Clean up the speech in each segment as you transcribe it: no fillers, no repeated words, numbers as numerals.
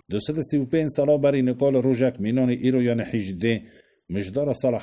235 سالا بر نکال روژک مینان ایرو یان 18 مجدار سال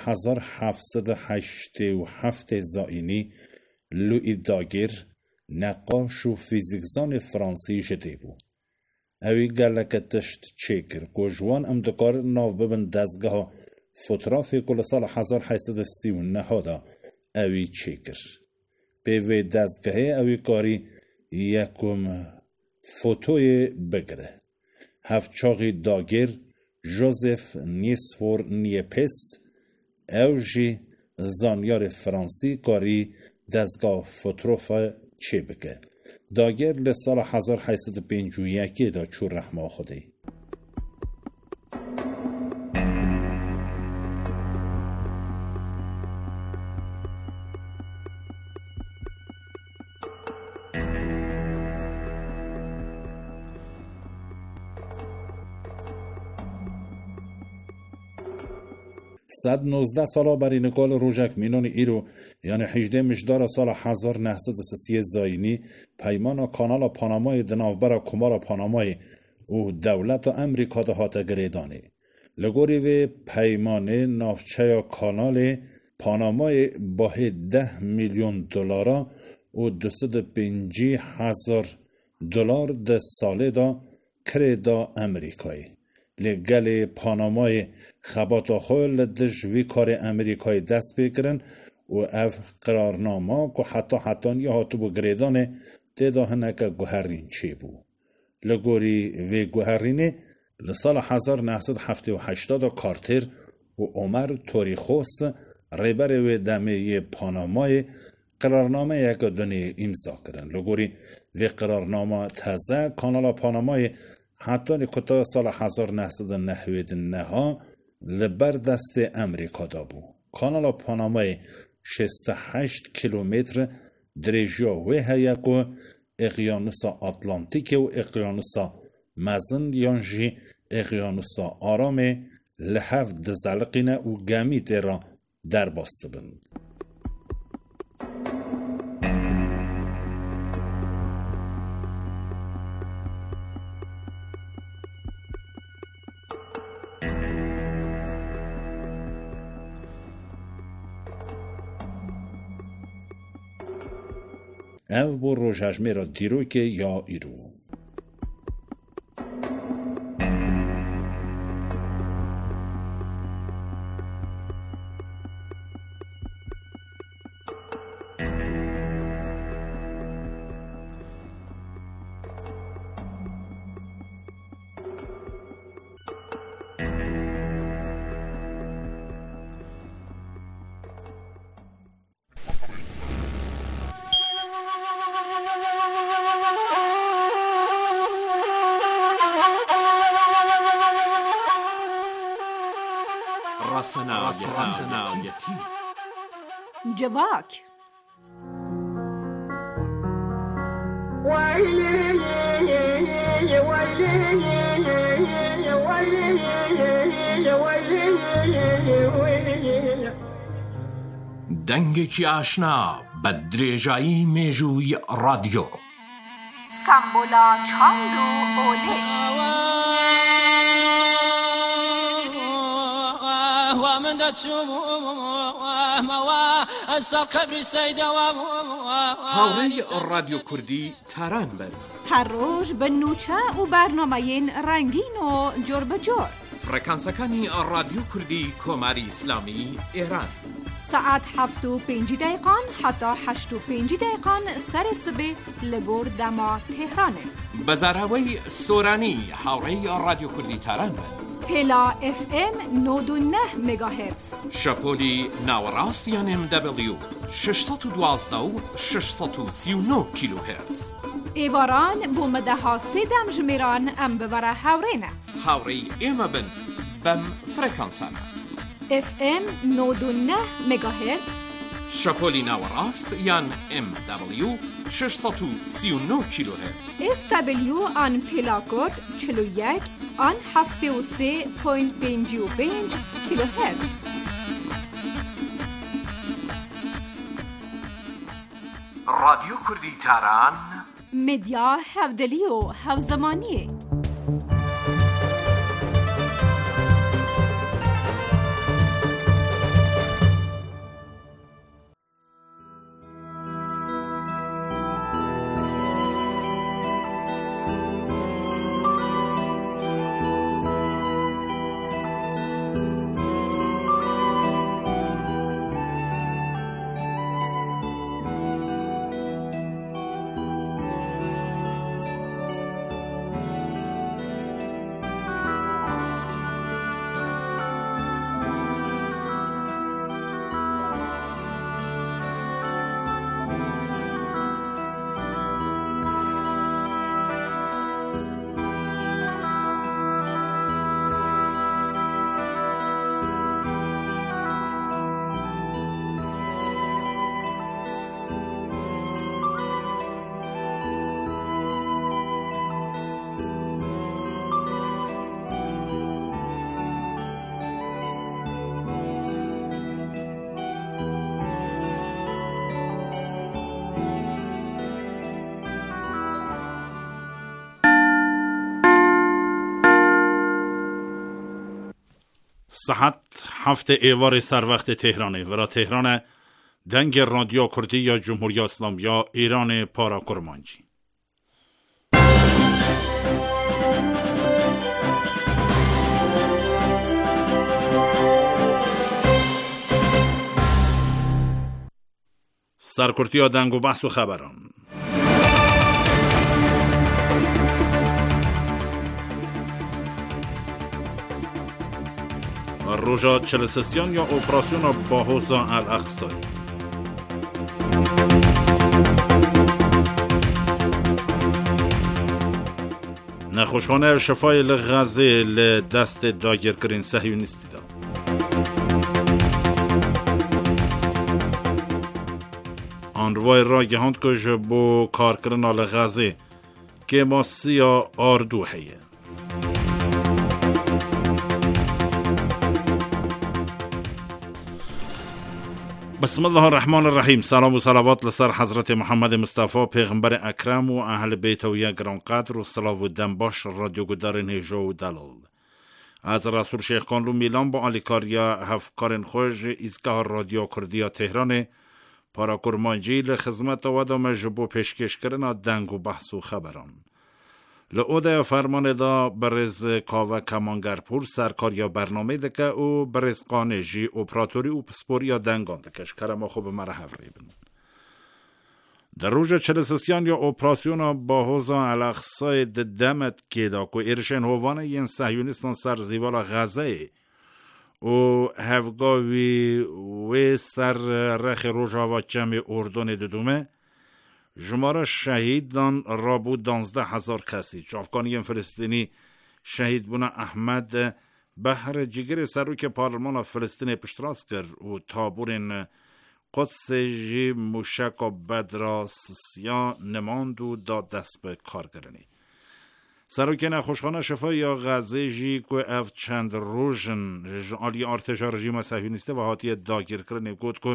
1787 زائینی لوئی داگر نقاش و فیزیکزان فرانسی جده بو. اوی گلک تشت چکر که جوان امدکار ناو ببن دزگاه فوترافی کل سال 1839 دا اوی چکر. به وی دزگاهی اوی کاری یکم فوتوی بگره. هفچاقی داگر جوزف نیسفور نیپست اوجی زانیار فرانسی کاری دزگاه فوتروفا چه بگه. داگر لسال 1851 دا چور رحمه خودی. صد 19 سالا بر نکال روژک مینان ایرو یعنی 18 مجدار سال 1930 زاینی پیمان کانال پانامای دناوبر کمار پانامای او دولت امریکا ده هاته گریدانه. لگوری و پیمان نافچه کانال پانامای با 10 میلیون دلار و 250,000 دلار ده ساله دا کرده امریکایی. لگل پانامای خبات خوال دجوی کار امریکای دست بگیرن و اف قرارنامه که حتی نیه بو گریدانه دیده نکه گوهرین چی بو. لگوری وی گوهرینه لسال 1978 کارتر و عمر توریخوس ریبر و دمه پانامای قرارنامه یک دونه امضا کردن. لگوری وی قرارنامه تازه کانال پانامای حتی نکتا سال 1999 لبر دست امریکا دا بو. کانال پانامای 68 کیلومتر درجا و هیکو اقیانوس آتلانتیک و اقیانوس مزن یانجی اقیانوس آرام لحف دزلقینه و گمیت را در باسته بند. او بو روژهجمه را دیرو که یا ایرو. رسنایتی جواک دنگێکی ئاشنا بە درێژایی مێژووی رادیۆ سامبولا چاند و ئۆلێ هاوڕێی رادیۆ کوردی تاران بن هەر ڕۆژ بە نوچە و بەرنامەیەن ڕەنگین و جۆر بەجۆر فڕێکانسەکانی رادیۆ کوردی کۆماری ئیسلامی ئێران ساعت 7:05 حتی 8:05 سر سبێ لە گۆر دەما تێهرانێ بەزاراوەی سۆرانی هاوڕێی رادیۆ کوردی تاران بن پێلا FM 99 مگاهرتز شەپۆلی ناوەڕاست یان MW 612 و 639 کیلوهرتز ئێواران بۆ مەدەها سێدەم ژمێران ئەم ببەرە هاوڕێنە هاوڕێی ئێمە بن بەم فڕێکانسانە FM 99 مگاهرتز شەپۆلی ناوەڕاست یان MW 639 کیلوهرتز SW آن پێلاکۆد 41 آن 73.55 کیلوهرتز رادیۆ کوردی تاران مدیا هەودەلی و هەوزەمانیە صحت هفته ایوار سر وقت تهرانه و را تهران دنگ رادیو کردی یا جمهوری اسلامی یا ایران پارا کرمانجی. سرکرتی ها دنگ و بحث و خبران. روژا چلسسیان یا اپراسیون باهوزا الاقصی. نخوشخانه شفای لغزه لدست داگرکرین صهیونیستی دا. آن روای را گهاند که جبو کار کرن لغزه که ما سیا آردو هیه. بسم الله الرحمن الرحیم. سلام و صلوات لسر حضرت محمد مصطفی پیغمبر اکرم و اهل بیت و یک گرانقدر و صلاو و دنباش رادیو گدار نیجو و دلال. از رسول شیخ کانلو میلان با آلیکاریا هفکارن خوش ایزگاه رادیو کردیا تهران پارا کرمانجی لخدمت و دام جبو پیشکش کرنا دنگ و بحث و خبران. لعوده فرمان دا برز کاوه کمانگرپور سرکاریا برنامه دکه و برز قانجی اپراتوری و پسپوریا دنگان دکش کرما خوب مرحف ریبن. در روژ چلسسیان یا اپراسیون باهوزا الاقصی دمت که دا که ارشن هوانه ین صهیونیستان سر زیوال غزه و هفگاوی و سر رخ روژا و جمع اردن ددومه جماره شهیدان را بود 12,000 کسی. افغانی فلسطینی شهید بونا احمد بحر جگر سروک پارلمان فلسطین پشتراس کرد و تابورین قدس جی موشک و بدراسیان نماند و داد دست به کار کردنی. سروک نخوشخانه شفا یا غزه جی که اف چند روژن آلی ارتش رژیم صهیونیستی و حاتی داگیر کردنی گود که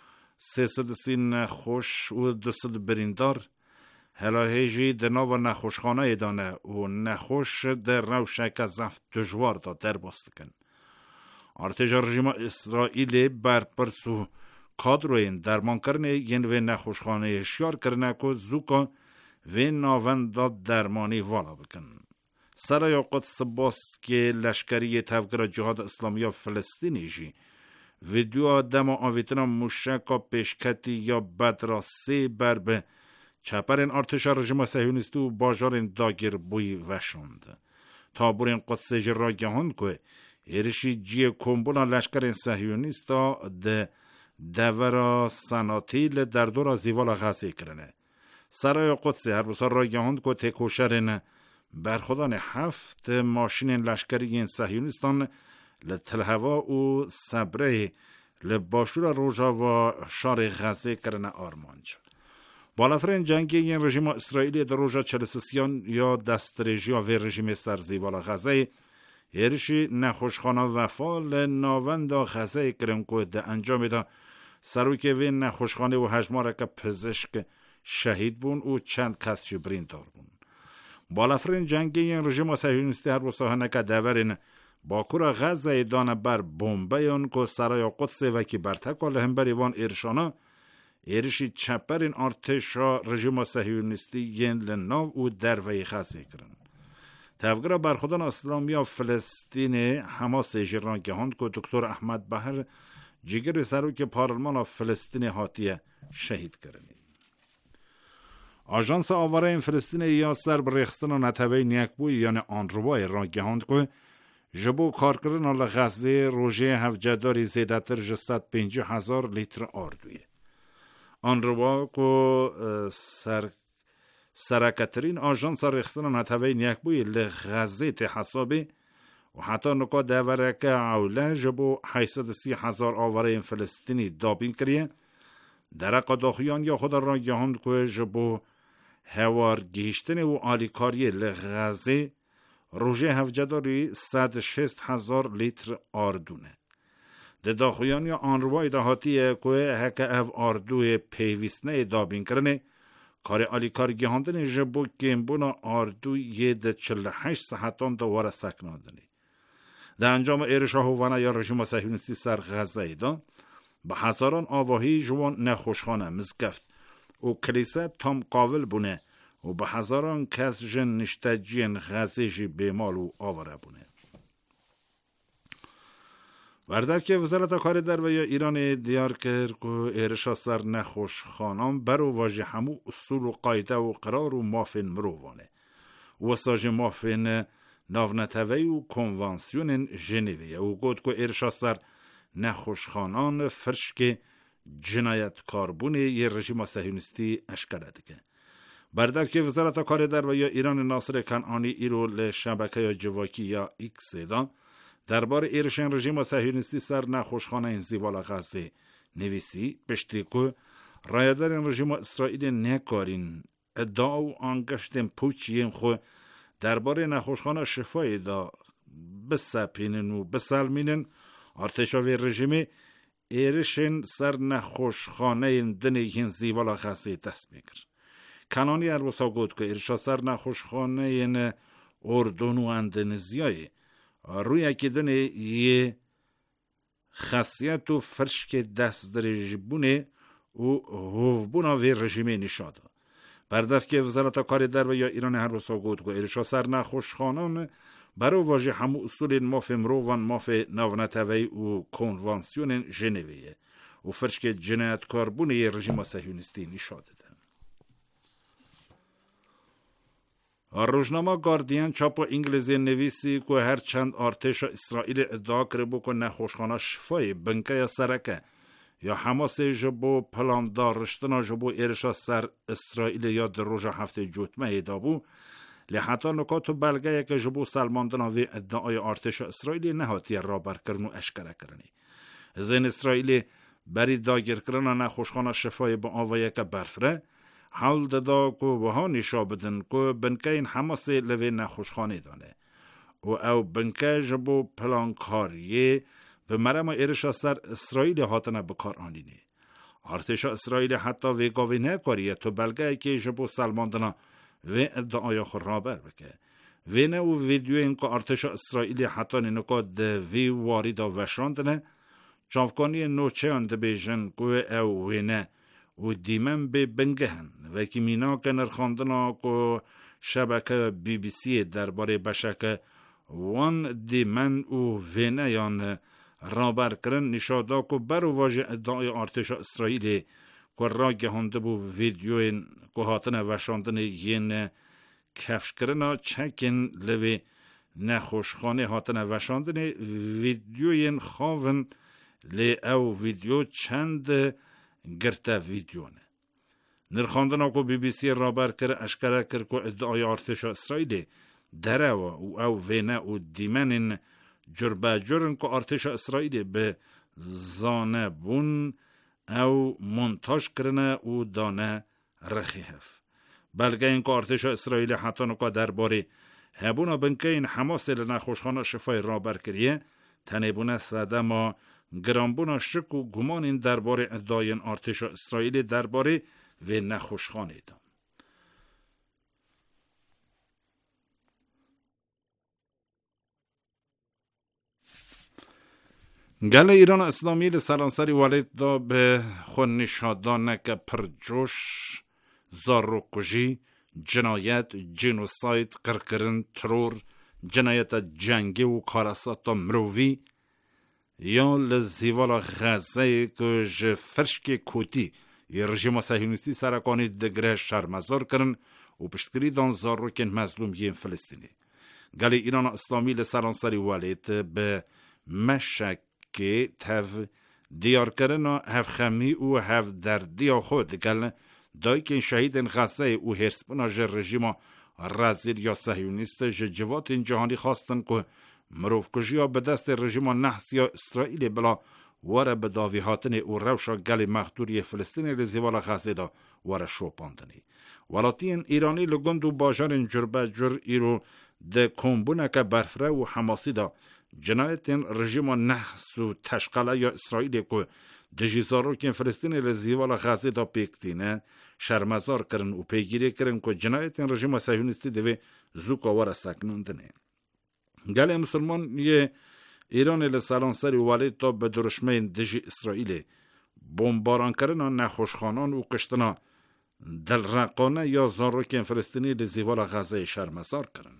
300 نخوش و 200 بریندار هلاهیجی در ناو نخوشخانه ایدانه و نخوش در روشک زفت دجوار دا در باستکن. ارتش رژیم اسرائیل بر پرسو کادروین درمان کرنه ین و نخوشخانه شیار کرنه که زوکا و ناوند دا درمانی والا بکن. سرای قدس باس که لشکری تفگر جهاد اسلامی فلسطینی جی ویدیو آدم و آویتنا موشک و پیشکتی یا بدراسی بر به چپرین ارتش رژیم صهیونیستی و باجارین داگیر بوی وشوند. تابورین قدس جرا گهاند که ایرشی جی کمبولا لشکرین صهیونیستا ده دورا سناتیل در دورا زیوالا غزه کرنه. سرای قدس هر بسار را گهاند که تکوشرین برخودان 7 ماشین لشکری صهیونیستان لتلهوا و صبره لباشور روژا و شار غزه کرنه آرمانج. بالافرین جنگی این رژیم اسرائیلی در روژا چلسسیان یا دست رژیا و رژیم سرزیوالا غزه ایرشی نخوشخانه وفال ناوند غزه کرن که ده انجام ده سروک و نخوشخانه و هجماره که پزشک شهید بون و چند کس جبرین دار بون. بالافرین جنگی این رژیم صهیونیستی هر بساه نکه دورین باکور غزه دانه بر بومبیان که سرای قدس وکی برتکال هم بریوان ایرشانا ایرشی چپرین ارتشا رژیم صهیونیستی ین لناو و دروی غزه کرن. تفگر برخودان اسلامی فلسطین حماس جیران گهاند که دکتر احمد بحر جگر سروک پارلمان فلسطین حاتیه شهید کرنی. آژانس آواره فلسطین یا سر برخستان نتوی نیکبوی یعنی آنروای را گهاند که جبو کار کردن لغزه روژه هفجداری زیدتر 150,000 لیتر آردویه. آن روا که سرکترین آژانس رخصتن نتوی نیکبوی لغزه تحصابی و حتی نکا دورک اوله جبو 830,000 آواره فلسطینی دابین کریه. در قداخیان یا خود را گهاند که جبو هوار گیشتن و آلیکاری لغزه روژه هفجداری 160,000 لیتر آردونه. ده داخویان یا آنروای دهاتیه که هکه او آردوی پیویستنه دابین کرنه کار آلیکار گهاندن جبو کمبونا آردوی ده 48 ساعتان دواره سکناندنه. در انجام ایرش هوانه یا رژیم صهیونیستی سر غزه دا به هزاران آواهی جوان نخوشخانه مزگفت و کلیسا تام قاول بونه و به هزاران کس جن نشتجین غزه جی بیمال و آوره بونه. وردک که وزارت کار در و یا ایران دیار کرد که ایرشا سر نخوش خانان برو واجه همو اصول و قایده و قرار و مافین مروانه و ساج مافین ناونتوی و کنوانسیون ژنویه و گفت که ایرشا سر نخوش خانان فرش که جنایت کاربونه یه رژیم صهیونیستی اشکره دیگه. بردک که وزارت کار در و یا ایران ناصر کنعانی ایرو لشبکه یا جواکی یا ایکس دان درباره ایرشن رژیم صهیونیستی سر نخوشخانه این زیوال غزه نویسی پشتی که رایدار رژیم اسرائیل نکارین ادعا و انگشتن پوچین خو درباره نخوشخانه شفای دا بسپینن و بسلمینن ارتشاوی رژیم ایرشن سر نخوشخانه این دنیهین زیوال غزه دست میکر. کنانی اربوسا گفت که ایرشا سر نخوشخانه این اردن و اندونزیای روی اکیدن یه خاصیت و فرش که دست درج بونه و هوبونا وی رژیمی نشاده. بردفت که وزارت کار در و یا ایران هر بسا گفت که ایرشا سر نخوشخانان برای واجه همو اصول ماف مروان ماف ناونتوی و کنوانسیون ژنویه و فرش که جنایت کاربونه یه رژیم صهیونیستی نشاده. روزنامه گاردین چاپ انگلیسی نویسی که هر چند ارتش اسرائیل ادعا کرده که نخوشخانه شفای بنکه یا سرکه یا حماس جبو پلان دارشتنا جبو ایرشا سر اسرائیل یا در روز هفته جوتمه دابو لحتا نکات و بلگه که جبو سلماندنا وی ادعای ارتش اسرائیلی نهاتی را برکرن و اشکره کرنی. زین اسرائیلی بری داگیر کرن نخوشخانه شفای با آوایه که برفره حال دادا که وها نشا بدن که بنکه این حماس لوی نخوشخانه دانه و او بنکه جبو پلانکاریه به مرم ایرشا سر اسرائیل هاتنه بکار آنینه. ارتش اسرائیل حتی ویگاوی نکاریه تو بلگه که جبو سلماندنا و ادعای خود را بر بکه. وینه و ویدیو این که ارتش اسرائیل حتی نکا دوی واردا وشاندنه چافکانی نوچه انده بیجن که او وینه و دیمن به بنگهن و که مینا که نرخاندنا که شبکه بی بی سی درباره بشک وان دیمن و وینه یان رابر کرن نشادا که برو واجه ادعای ارتش اسرائیل که را گهانده بو ویدیوین که هاتن وشاندن ین کفش کرنا چکن لوی نخوشخانه هاتن وشاندن ویدیوین خواهن لی او ویدیو چند گرته ویدیونه. نرخاندن که بی بی سی رابر کرد اشکره کرد که ادعای ارتش اسرائیل دره و او وینه و دیمنین جربه جرن که ارتش اسرائیل به زانه بون او منتاج کرنه و دانه رخیف. بلکه این که ارتش اسرائیل حتی نکا درباره هبونا بنکه این حماس لنخوشخانه شفای رابر کریه تنبونه ساده ما گرانبونا شک و گمان این درباره ادعای ارتش اسرائیل درباره و نخوشخانه دام. گل ایران اسلامی لسلانسری والد دا به خود نشادانه که پرجوش زارو کجی جنایت جنوساید قرقرن ترور جنایت جنگی و کاراسات مروی یا لزیوال غزه که جفرشک کوتی یه رژیم صهیونیستی سرکانی دگره شرمزار کرن و پشتگیری دان زارو کن مظلوم یه فلسطینی. گل ایران اسلامی لسلانسری والد به مشک که تف دیار کرنا هف خمی و هف دردی خود گل دای که شهید غزه و هرسپنا جر رژیم رازیل یا صهیونیست جوات این جهانی خواستن که مروف کجیا به دست رژیم نحس یا اسرائیل بلا وره به داوی هاتن و روشا گل مخدوری فلسطین لزیوال غزه دا وره شوپاندنی. ولاتین ایرانی لگند و باجار جربه جر ایرو ده کمبونه که برفره و حماسی دا جنایت رژیم نحس و تشقله یا اسرائیل که دجیزارو که فلسطین لزیوال غزه دا پیکتینه شرمزار کرن و پیگیری کرن که جنایت رژیم صهیونیستی دوی زوکا وره سکنوندنه. گل مسلمان یه ایران لسالانسری والید تا به درشمین دژی اسرائیل بمباران کردن نخوشخانان و کشتن دلرقانه یا زاروکین فلسطینی لزیوال غزه شرمسار کردن.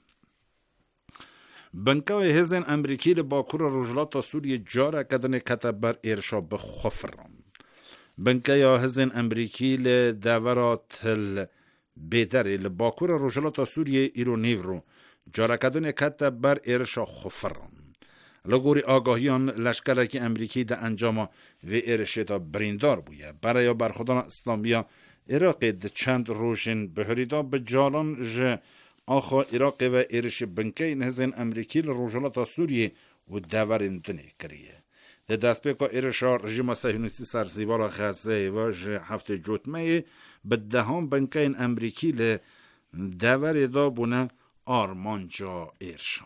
بنکای هزن امریکی لباکور رجلات سوریه جاره کدن کتب بر ایرشا به خفران. بنکای هزن امریکی لدورات بیدری لباکور رجلات سوریه ایرونیو رو جاره کدن کتب بر ایرشا خفران. لگوری آگاهیان لشکرکی امریکی ده انجام و ایرشی دا بریندار بویه. برای برخودان اسلامیا عراقی ده چند روشن بهریدا به جالان جه آخا عراقی و ایرش بنکی نهزین امریکی لروجالات سوریه و دورندنی کریه. ده دست پیکا ایرشا رژیم صهیونیستی سرزیوار غزه و جه هفته جوتمه به دهان بنکی امریکی لدور دا بونه آرمانجا ایرشان.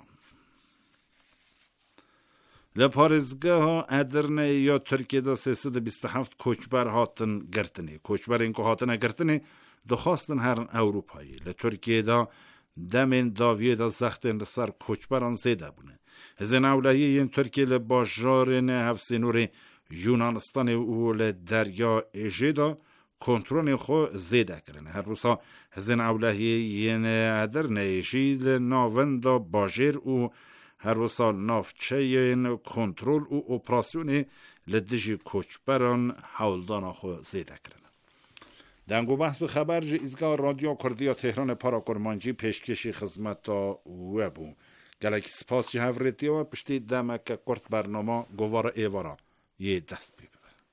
لپارزگاه ادرنه یا ترکیه دا 327 کوچبر هاتن گرتنی. کوچبر این که هاتن گرتنی دخواستن هر اروپایی. لترکیه دا دمین داویه دا زختن لسر کوچبران زیده بونه. هزین اولهی این ترکیه لباجارین هفسینور یونانستان و لدریا ایجی دا کنترول خو زیده کرنه. هر روزا هزین اولهی این ادرنه ایجی لناون دا باجر و هر روزا نافچه این کنترل و اپراسیون لدیجی کوچبران حولدان خو زیده کرنه. دنگو بحث و خبر جی ایزگاه رادیو کردیا تهران پاراکرمانجی پیشکشی خدمت وبو. گلک سپاس جی هفریتی و پشتی دمک کرد برنامه گوار ایوارا یه دست بیبه.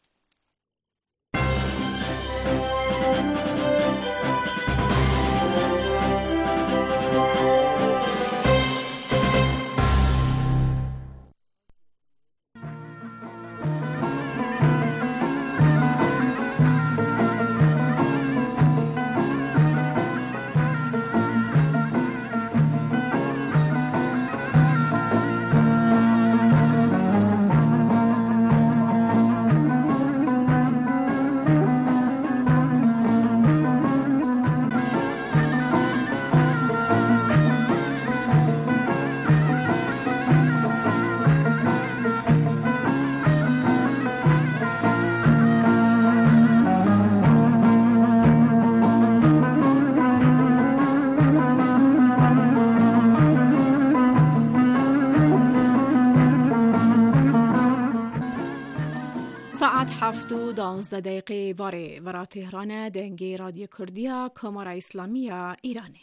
ساعت 7:12 واره ورا تهران دنگی رادیو کردیا کمار اسلامی ایرانه.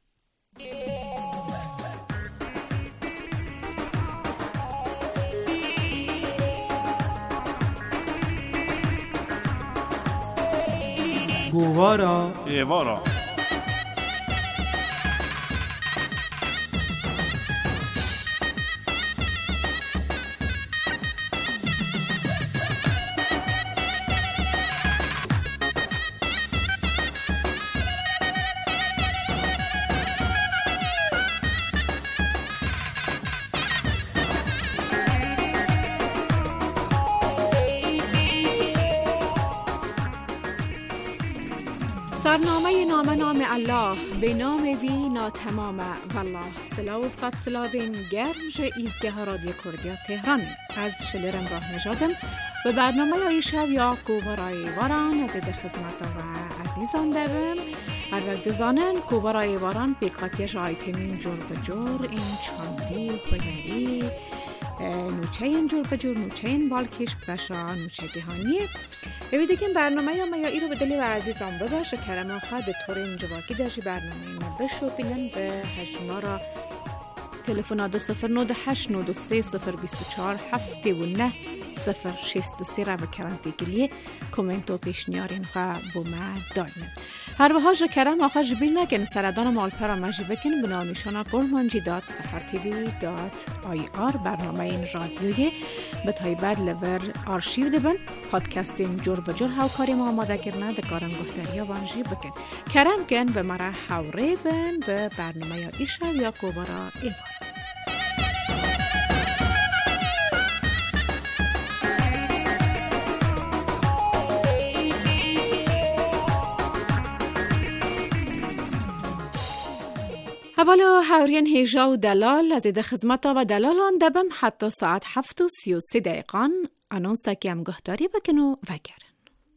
گوارا ایوارا سرنامه نام الله به نام وی ناتمام والله سلا و صد سلا بین گرمج ایزگاه رادیو کردیا تهران از شلرم راه نژادم به برنامه های شب یا گوارای واران از خدمت و عزیزان درم هر وقت زانن گوارای واران بیکاتیش آیتمین جور بجور این چاندی خودری نوچه این جور بجور نوچه این بالکش بشا نوچه گهانیه اویده که برنامه یا ای رو به دلی و عزیزان بباشه کرم آخوا به طور انجواکی داشتی برنامه ما بشو بینن به هجمارا تلفن 2093-024-7 را به کرانتی گلیه کومنت و پیشنیارین خواه بومه داینن هر وحاج کرم آخوا جبیل نکن سردان مالپرا مجی بکن بنامیشانا gormanji.safartv.ir برنامه این رادیوی به تایبد لور آرشیو دبن پادکستین جور بجور هاوکاری ما آماده کرنه دکارن گفتری وانجی بکن کرم کن به مرا حوره بن به برنامه یا ایشا یا گوارا ایوان حوالا هاورین هیجا و دلال از اید خدمتا و دلالان دبم حتی ساعت 7:33 انونسا که هم گهداری بکنو و گرن.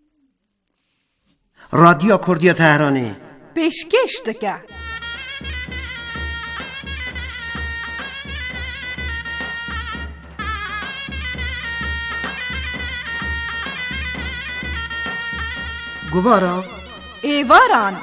رادیو کردی تهرانی پیشکش دکه. گوارا ایواران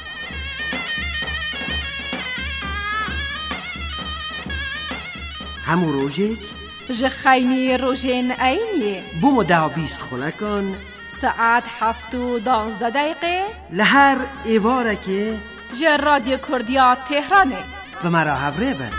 همو روژک جخینی روژین اینیه بومو 10-20 خلکان ساعت 7:12 لهر ایواره که جه رادیو کردیا تهرانه به مرا هفره بن.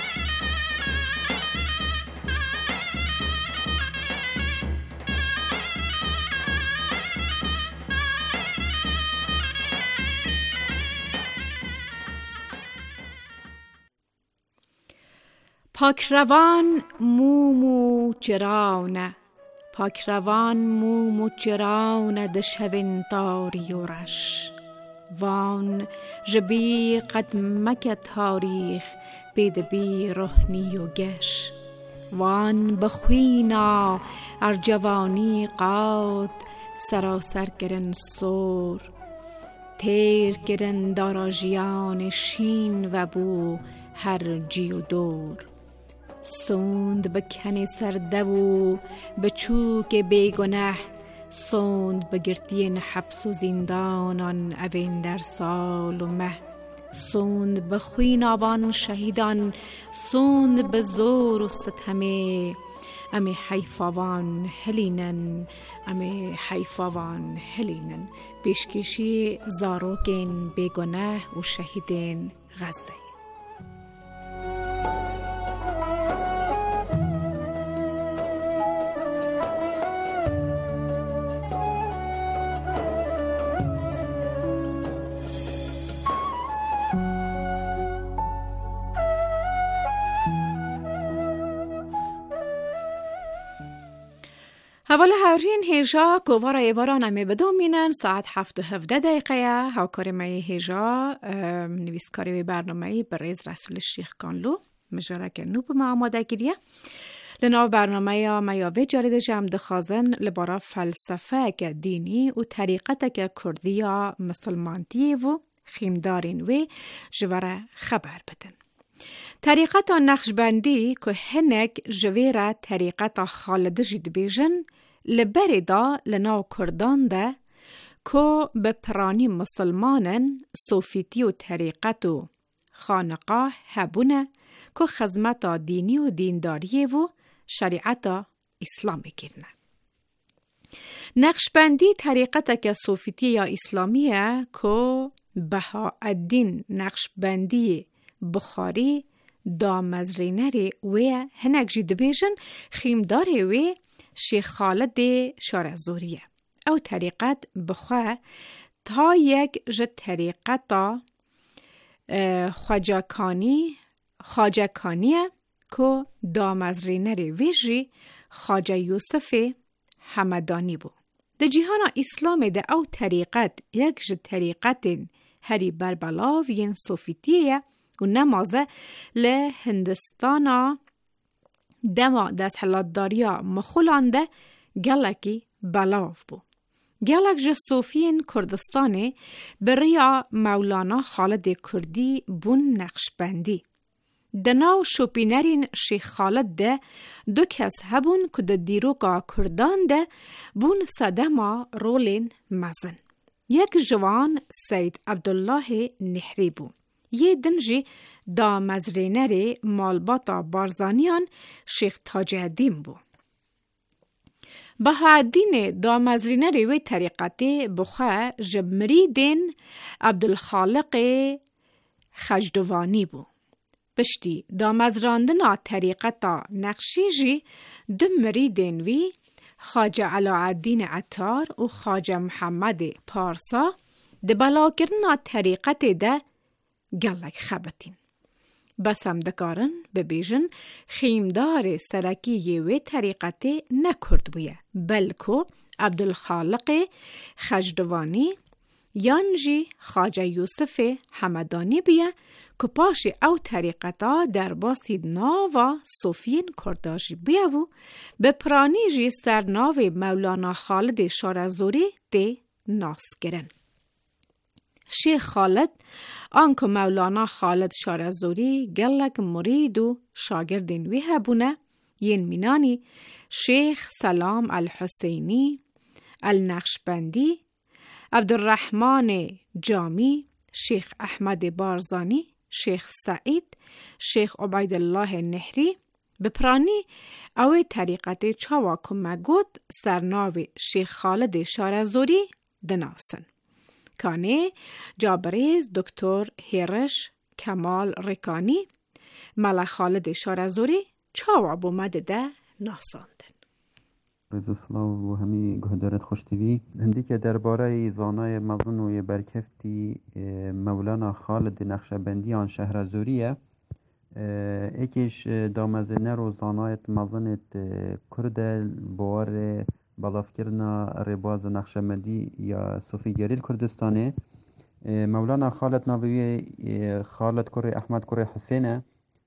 پاکروان مومو چراونه پاکروان مومو چراونه دشوین تاریورش وان جبیر قد مک تاریخ بید بی روحنی و گش وان بخوینا ارجوانی قاد سراسر گرن سور تیر گرن داراجیان شین و بو هر جی و دور سوند بکنی سرده و بچوک بیگنه سوند بگرتین حبس و زندانان اوین در سال و مه سوند بخوین آبان شهیدان سوند بزور و ستمه امی حیفاوان هلینن امی حیفاوان هلینن پیشکشی زاروکین بیگنه و شهیدین غزده. حوالا هاورین هیجا گوار ایواران امی بدومینن ساعت 7:17 هاوکاری مای هیجا نویسکاری و برنامه‌ای بریز رسول شیخ کانلو مجاره که نو بما آماده گیریه لناو برنامه یا میاوی جارید جمع دخازن لبارا فلسفه که دینی و طریقت که کردی یا مسلمانتی و خیمدارین و جواره خبر بدن. طریقت نقشبندی که هنگ جویره طریقت خالد جید بیجن لبری دا لناو کردان ده که به پرانی مسلمانن صوفیتی و طریقت و خانقاه هبونه که خدمت دینی و دینداری و شریعت اسلامی گیرنه. نقشبندی طریقت که صوفیتی یا اسلامیه که بهاءالدین نقشبندی بخاری دامزرینری و هنگ جید بیجن خیمداری و شیخ خالد شارزوریه. او طریقت بخواه تا یک جد طریقت خواجکانیه که دامزرینری ویجی خواجه یوسف همدانی بو. ده جیهان اسلام ده او طریقت یک جد طریقت هری بربلاو ین صوفیتیه و نمازه له هندستانا دما دست حلات داریا مخولانده گلکی بلاف بو. گلک جه صوفین کردستانه بریا مولانا خالد کردی بون نقشبندی. دناو شوپینرین شیخ خالد ده دو کس هبون که ده دیروگا کردان ده بون صدما رولین مزن. یک جوان سید عبدالله نحری بو. یه دنجی دا مزرینر مالباتا بارزانیان شیخ تاج الدین بو. بهاءالدین دا مزرینر وی طریقت بخواه جمریدین عبدالخالق خجدوانی بو. پشتی دا مزراندنا طریقتا نقشیجی دو مریدین وی خواجه علاءالدین عطار و خواجه محمد پارسا ده بلاگرنا طریقت ده گلک خبتین. بس هم دکارن ببیجن خیمدار سرکی یوی طریقت نکرد بویه بلکو عبدالخالق خجدوانی یانجی خواجه یوسف حمدانی بیه که پاش او طریقتا در باسید ناوا صوفین کرداجی بیه و به پرانیجی سر ناو مولانا خالد شارزوری ده ناس گرن. شیخ خالد آنکه مولانا خالد شارزوری گلک مرید و شاگردین وی هبونه ین مینانی شیخ سلام الحسینی النقشبندی، عبدالرحمن جامی، شیخ احمد بارزانی، شیخ سعید، شیخ عبیدالله نهری بپرانی اوی طریقت چاوا کمگود سرناو شیخ خالد شارزوری دناسن. کانه جابریز دکتر هیرش کمال رکانی ملا خالد شارزوری چاوا بومده ده ناساندن. رضا سلاو و همی گهدارت خوشتیوی هندی که درباره زانای مزن و برکفتی مولانا خالد نقشبندی آن شهرزوریه ایکیش دامزنه رو زانایت مزنت کرده بوار بلافکرنا رباز نقشبندی یا صوفیگری کردستانه مولانا خالد ناوی خالد کره احمد کره حسینه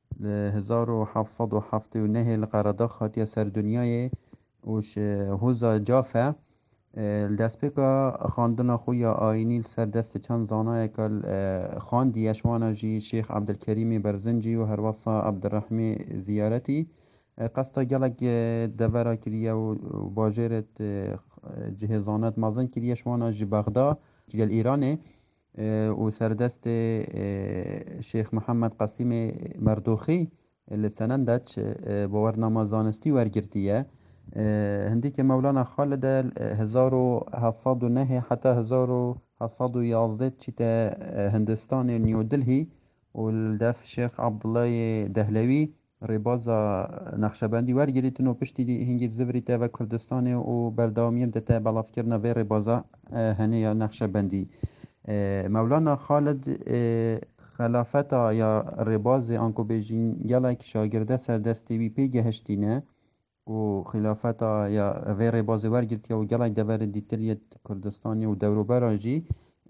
1779 لقرادا خاطی سر دنیای وش هوزا جافه دست بکا خاندنا خویا آینی سر دست چند زانای کل خاندی اشوانا جی شیخ عبدالکریم برزنجی و هرواسا عبدالرحمی زیارتی قصد گلک دورا کریه و باجرت جهزانت مازن کریه اشوانا جی بغدا کریه ایرانه و سر دست شیخ محمد قاسم مردوخی لسنندچ باورنامه زانستی ورگرتیه هندی که مولانا خالد 1709 حتی 1711 چیت هندستان نیو دلهی و الدف شیخ عبدالله دهلوی رباز نقشبندی ورگریتن و پشتی هنگی زوریته و کردستان و بردامیم دته بلاف کرنه و ربازا هنه یا نقشبندی مولانا خالد خلافتا یا رباز آنکو بیجین گلک شاگرده سردستی وی پیگه هشتینه و خلافتا یا وی رباز ورگرتی و گلک دور دیتریت کردستانی و دورو براجی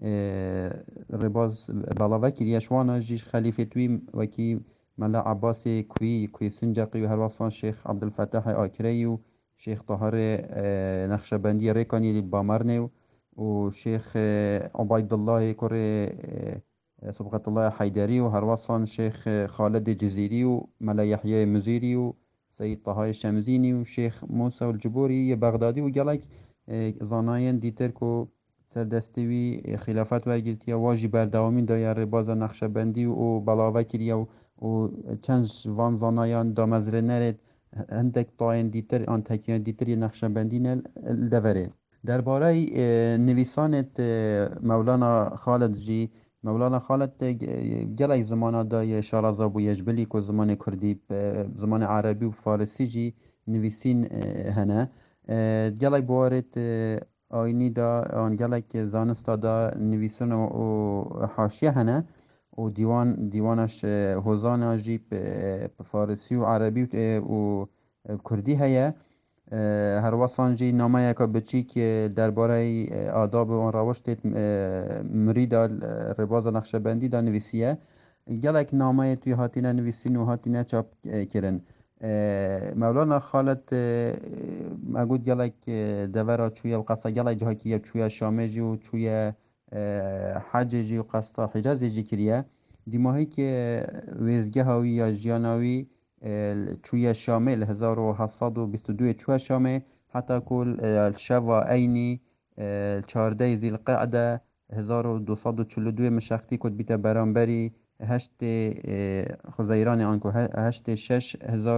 رباز بلاوه کریه شوانا جیش خلیفتوی وکی ملا عباس کوی سنجقی و هرواسان شیخ عبدالفتاح آکری و شیخ طاهر نقشبندی ریکانی بامرنه و شیخ عبیدالله کره صبغت الله حیدری و هرواسان شیخ خالد جزیری و ملا یحیی مزیری و سید طه شمزینی و شیخ موسی الجبوری بغدادی و گلک زاناین دیتر کو سردستوی خلافت ورگرتی واجی بردوامین دایر رباز نقشبندی و بلاوه کریه و چند وان زانایان دامزره نرد هندک تاین دیتر آن تکیان دیتر نقشبندی دوره. درباره نویسانت مولانا خالد جی مولانا خالد گلای زمانه دای شارزا بو یجبلی که زمان کردی زمان عربی و فارسی جی نویسین هنه گلای بوارد آینی دا آن گلای زانستا دا نویسون و حاشیه هنه و دیوانش هوزان جی فارسی و عربی و کردی هیه هر واسان جی نامه یکا بچی که درباره آداب و روشت مرید رباز نقشبندی دا نویسیه گلک نامه توی هاتینه نویسین و هاتینه چاپ کرن مولانا خالد اگود گلک دورا چویا و قصه گلک جاها که چویا شامه جی و چویا حج جی و قصه حجاز جی کریه دیماهی که ویزگه هاوی یا جیاناوی چویا شامل 1722 چویا شامل حتی کل شوا اینی 14 ذی القعده 1242 مشختی کد بیت برانبری 8 خزیران آنکو 8 6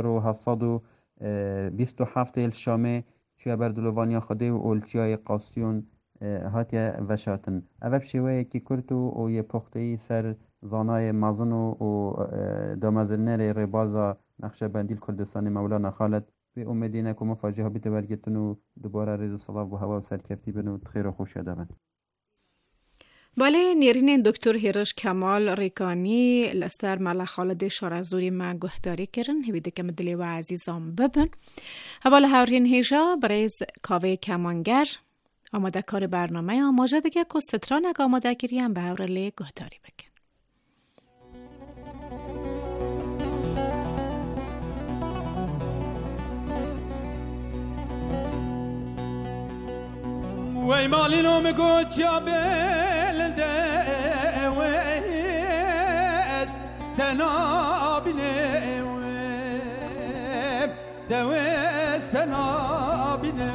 1727 الشامه چویا بردلوانیا خوده و اولچیای قاسیون هاتی وشاتن اوه شوه که کرتو و یه پخته سر زانای مازن و دامزنر ربازا نقشبندی کردستان مولانا خالد و امیدینه که مفاجئه بیت برگتون و دوباره رضا صلاح و هوا و سرکفتی بنو خیر و خوش دارن. بله نیرین دکتر هیرش کمال ریکانی لستر ملا خالد شارزوری ما گهداری کرن هیده که مدلی و عزیزان ببن حوال هاورین هیجا بریز کاوه کمانگر آماده کار برنامه آماجه دیگه که سترانک آماده کریم به هورلی گهداری بکن. وی مالی نوم گوچا بلنده ویز تنابینه دوست تنابینه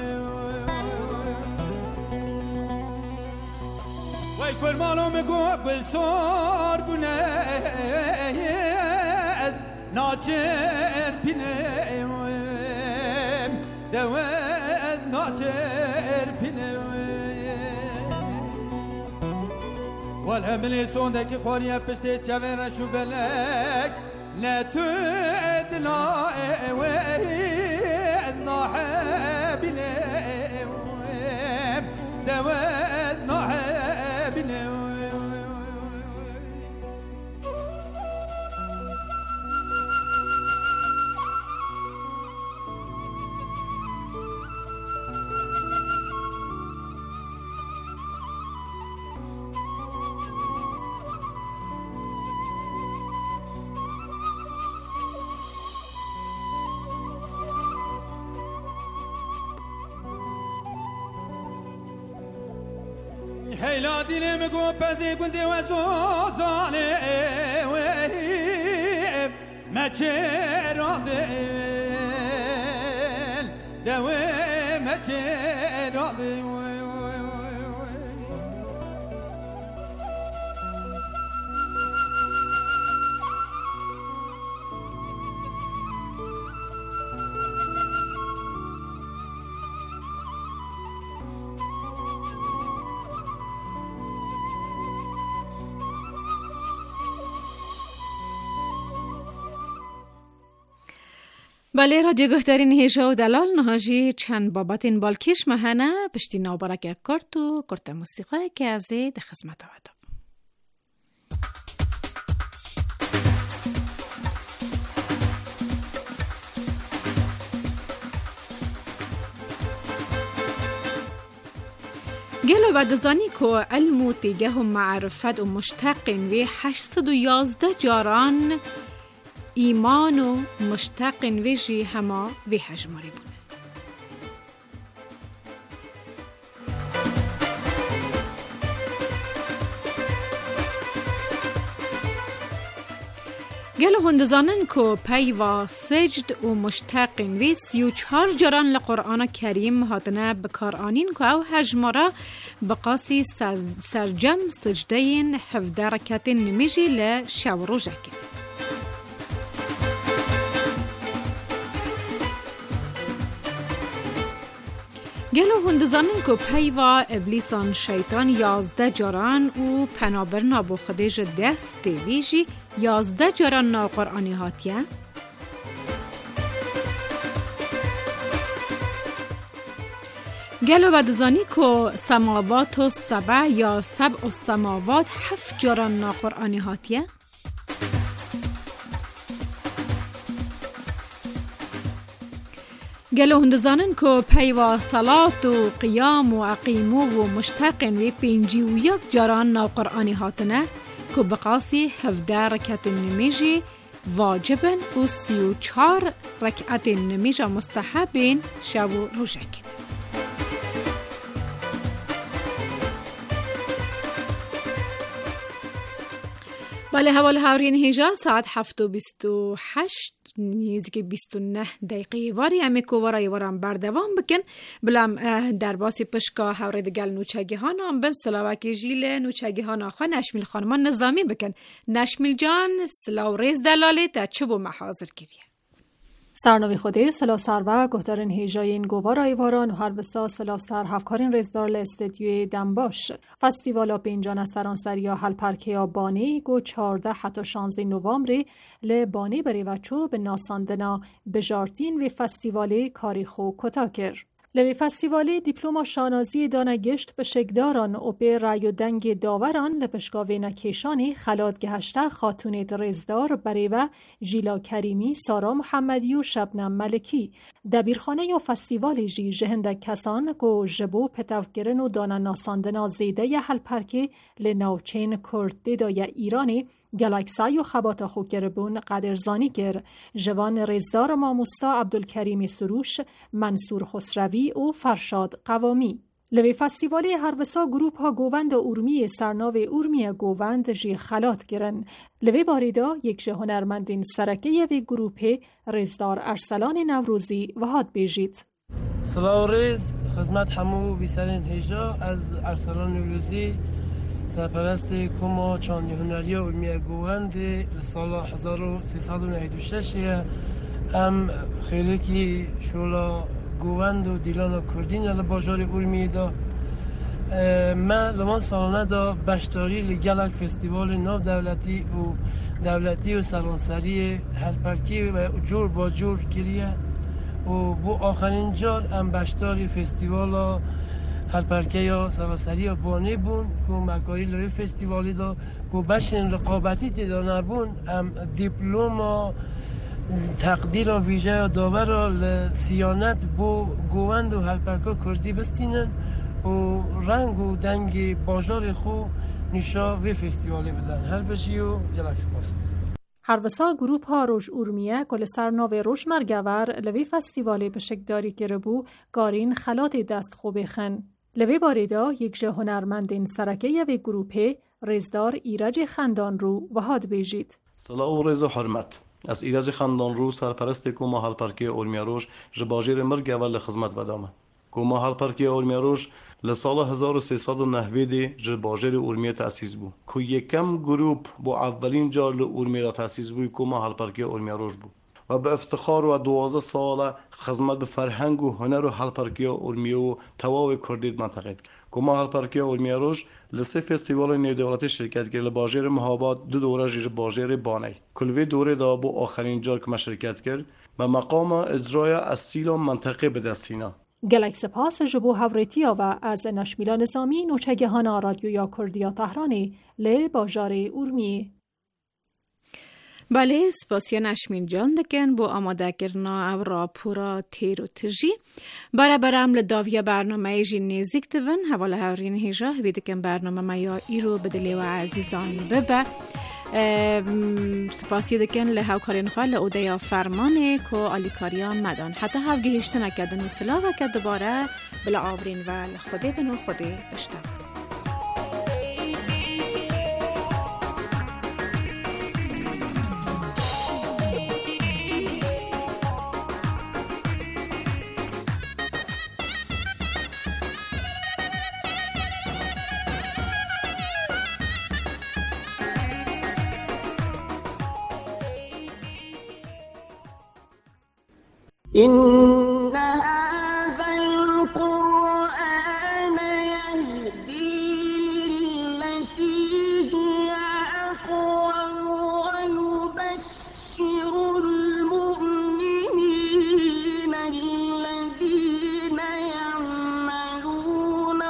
وی فرمانو مگو بلسار بونه از ناچر پینه دوست ناچر پینه والهملی سوندکی خوریه پشتی چوه رشو بلک نتو ادنا از ناحبینه دوست ناحبینه هیلا دیلم گو پزی گنده و زوزاله مچه راده دوه مچه راده بله رادیو گهدارین هیجا و دلال نهاجی چند بابتین بالکیش مهنه پشتی نابرک کرد و کرد موسیقی که از ده خدمت آوردم. گلو بدزانی که علم و تیگه و معرفت و مشتقین و 811 جاران ایمان و مشتقین ویجی هما وی حجماری بونه. گلو هندزانن که پیوا سجد و مشتقین وی 34 جران لقرآن کریم هاتنه بکار آنین که او حجمارا بقاسی سرجم سجدین 17 رکت نمیجی لشو روژکن. گلو هندزانن که پیوا ابلیسان شیطان 11 جاران و پنابر نابو خدیج دست ویجی 11 جاران نا قرآنی هاتیه. گلو بدزانی که سماوات و سبع یا سبع و سماوات 7 جاران نا قرآنی هاتیه. گلو هندزانن که پیوا صلات و قیام و اقیمو و مشتقین و 51 جاران نا قرآنی هاتنه که بقاسی 17 رکعت نمیجی واجبن و 34 رکعت نمیجا مستحبین شو روژکن. بله حوال هاورین هیجا ساعت 7:28 نزدیک 29 دقیقه واری امی کو ورای ورام بردوام بکن بلام در باسی پشکا هاور دگل نوچگی ها نام بن سلاوکی جیل نوچگی ها ناخوا نشمیل خانمان نظامی بکن. نشمیل جان سلاو ریز دلاله تا چبو محاضر کریه سرنوی خوده سلاو سر و گهدارن هیجاین گوار آیواران و هر بسا سلاو سر هفکارین ریزدار لاستدیوی دنباش فستیوالا پینجان سرانسریا حل پرکیا بانی گو 14 حتی 16 نوامبری لبانی بری وچو به ناساندنا بجارتین و فستیوالی کاریخو کتاکر. لوی فستیوالی دیپلوما شانازی دانگشت به شکداران و به رای و دنگ داوران لپشگاوی نکیشانی خلاد گهشته خاتون رزدار بری و ژیلا کریمی، سارا محمدی و شبنم ملکی. دبیرخانه یا فستیوالی جی جهند کسان گو جبو پتافگرن و دانن ناساندنا زیده ی حل پرکی لناوچین کرد دیدای ایرانی گلکسای و خبات خوکربون قدرزانی گر جوان رزدار ماموستا عبدالکریم سروش، منصور خسروی و فرشاد قوامی. لوی فستیوالی هر وسا گروپ ها گووند اورمی سرناو اورمی گووند جی خلات گرن. لوی باریدا یک هنرمندین سرکه وی گروپ رزدار ارسلان نوروزی و هاد بیجید. سلام رز خدمت همو بیسرین هجا از ارسلان نوروزی سرپرست کما چاندی هنری علمی گووند سال 1396 ام خیلی که شولا گووند و دیلان کردین ال باجار علمی دا من لمان سالانه دا بشتاری لگلک فستیوال نو دولتی و سرانسری هلپرکی و جور با جور کریه و بو آخرین جار ام بشتاری فستیوالا هلپرکی یا سراسری یا بانه بون که مکاری لوی فستیوالی دا که بشن رقابتی تیدا نبون ام دیپلوما تقدیر و ویژه و داور لسیانت بو گووند و هلپرکا کردی بستینن و رنگ و دنگ باجار خو نشا وی فستیوالی بدن هر بشی و جلکس باست. هر وسا گروپ ها روش اورمیه کل سرناو روش مرگور لوی فستیوالی به شکداری گربو گارین خلات دست خوبه خن. لوی باریدا یک جه هنرمندین سرکه یوی گروپه رزدار ایرج خندان رو و هاد بیجید. سلام و رز و حرمت. از ایرج خندان رو سرپرست کوما هلپرکی اولمیا روش جباجیر مرگ اول خدمت ودامه. کوما هلپرکی اولمیا روش لسال 1390 دی جباجیر اولمیا تأسیس بو. که یکم گروپ با اولین جار اولمیا تأسیس بو کوما هلپرکی اولمیا روش بو. و به افتخار و 12 سال خدمت به فرهنگ و هنر و هلپرکی اولمیا و تواوی کردید منطقه. کوما هلپرکی اولمیا روش لسه فستیوال نیودولتی شرکت کرد لباجیر مهابات دو دوره جیر باجیر بانه. کلوی دوره دا بو آخرین جار که ما شرکت کرد و مقام اجرای اصیل و منطقه به دستینا. گلک سپاس جبو هوریتیا و از نشمیلا نظامی نوچگهانا رادیویا کردیا تهرانی لی باجار اورمی. بله سپاسیا نشمین جان دکن بو آماده کرنا او را پورا تیر و تجی برام لداویا برنامه جی نزدیک دون حواله هورین هیجا هوی دکن برنامه میا ای رو بدلی و عزیزان ببه سپاسی دکن لهاوکارین خواه لعوده فرمانه که آلیکاریان مدان حتی هاو گهشت نکدن و سلاح و که دوباره بلا آورین و لخوده بنو خوده بشتم. إن هذا القرآن يهدي للتي هي أقوم ويبشر المؤمنين الذين يعملون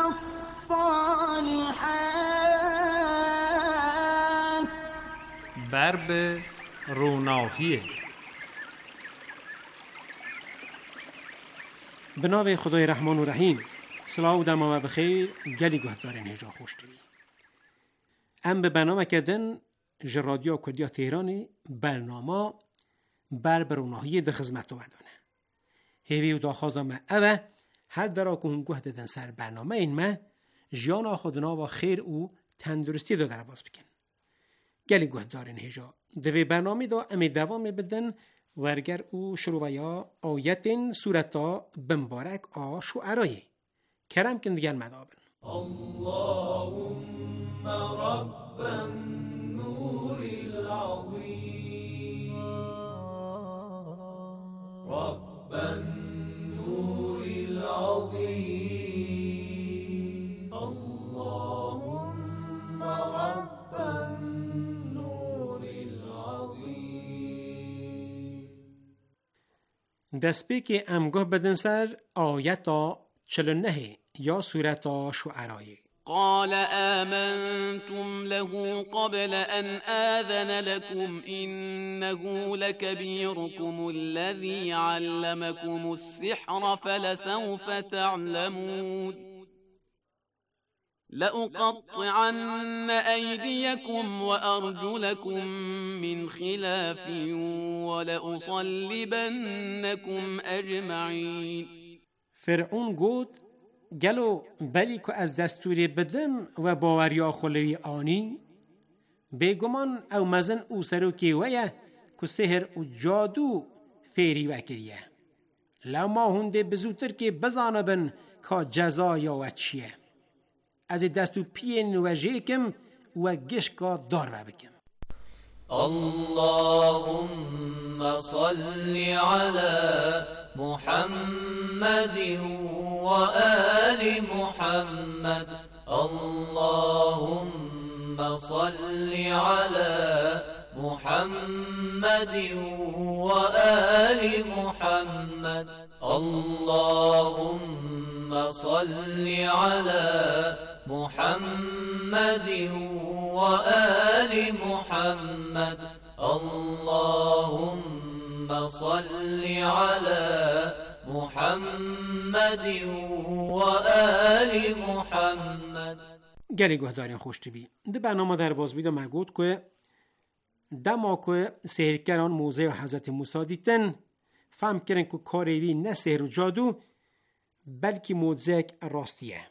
الصالحات برب روناهیه. به نام خدای رحمان و رحیم. سلام و دمامه بخیر گلی گهدارین هجا خوشتوی ام به برنامه کدن جرادیا کردیا تهران برنامه بر بروناهی ده خدمت ودانه هیوی و داخوازم اوه هر درا که هم گوه دادن سر برنامه این مه جیان خودنا و خیر و تندرستی دا در باز بکن گلی گهدارین هجا دوی برنامه دا امی دوام بدن ورگر او شروعیا آیت سورتا بمبارک شعرای کرم کن دیگر مدابن اللهم رب النور العظیم رب النور العظیم اللهم رب النور العظیم. دست به که امگاه بدن سر آیتا 49 یا سورت شعرای. قال آمنتم له قبل أن آذن لكم إنه لكبيركم الذي علمكم السحر فلسوف تعلمون لأقطعن أيديكم وأرجلكم من خلاف ولأصلبنكم أجمعين. فرعون گفت گلو بلی که از دستور بدن و باوریا خلوی آنی بگمان او مزن او سرو که ویه که سهر و جادو فیری وکریه لو ما هنده بزودتر که بزانبن که جزا یا وچیه از دستو پین و جیکم و گشکا دار و بکم. اللهم صل على محمد وآل محمد اللهم صل على محمد وآل محمد اللهم صل على محمد وآل محمد اللهم صل على محمد وآل محمد. گلی گهدارین خوشتوی ده برنامه در بازبیده مگود که دما که سهرکران موزه و حضرت موسی دیتن فهم کرن که کاروی نه سهر و جادو بلکه موزک راستیه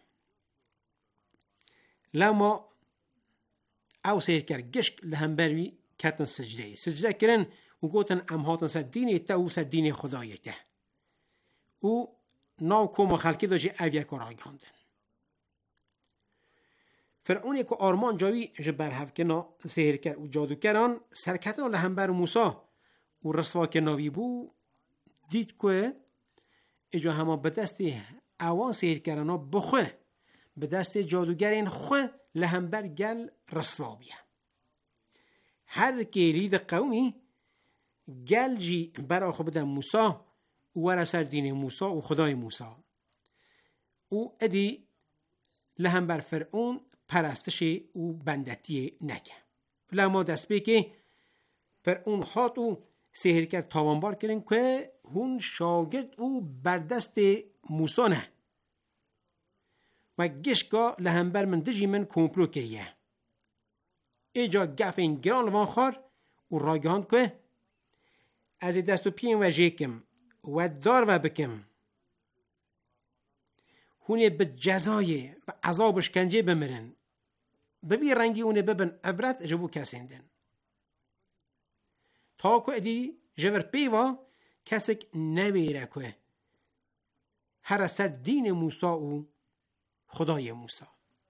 لما او سهرکر گشک لهمبروی کتن سجده کرن و گوتن امهاتن سر دین تا و سر دین خدایته و ناو کوم خلقی داشی اویه کارای گاندن. فرعون که آرمان جاوی جبر هفکنا سهر کر و جادو کران سرکتنا لهمبر موسا و رسوا که ناوی بو دید که اجا هما به دست اوان سهر کرنا بخواه به دست جادوگرین خواه لهمبر گل رسوا بیه. هر که رید قومی گل جی برا خوب بدن موسا و رسر دین موسا و خدای موسا و ادی لهمبر فرعون پرستش او بندتی نکه لما دست به که فرعون هات او سهر کرد تاوانبار کردن که هون شاگرد او بردست موسا نه و گشگاه لهمبر من دجی من کمپلو کریه ایجا گف این گران لوان خار و راگهاند که از دست و پین و جیکم و دار و بکم هونه به جزای به عذاب شکنجه بمرن ببی رنگی هونه ببن عبرت جبو کسیندن تا که ادی جور پیوا کسک نویره که هر سر دین موسا و خدای موسا.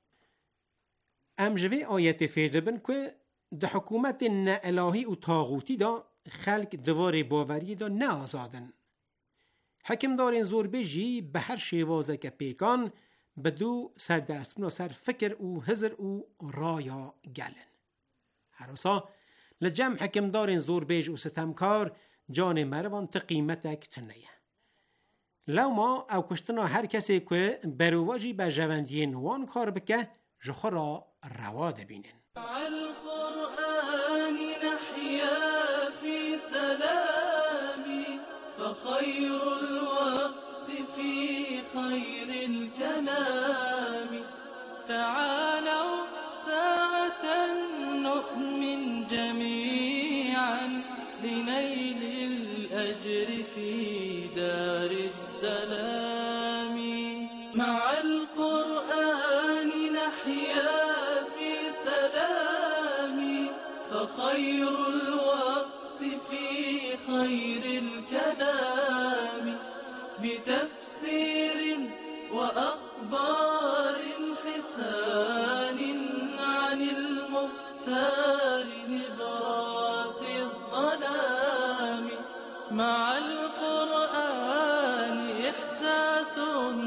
ام جوی آیت فیرده بن که ده حکومت نه الهی و طاغوتی دا خلق دوار باوری دا نه آزادن. حکم دارین زور بجی به هر شیوازه که پیکان بدو سر دست و سر فکر او حضر او رایا گلن. هر وسا لجم حکم دارین زور بیج و ستمکار جان مروان تقیمتک تنیه. لو ما او کشتنا هر کسی که برواجی به جواندی نوان کار بکه جخورا روا دبینن. القرآن نحيا في سلام فخير الوقت في خير الكلام تعالوا ساعة نؤمن جميعا لنيل الأجر في دار السلام مع القرآن نحيا في سلام فخير الوقت في خير الكلام بتفسير وأخبار حسان عن المختار نبراس الظلام مع القرآن إحساس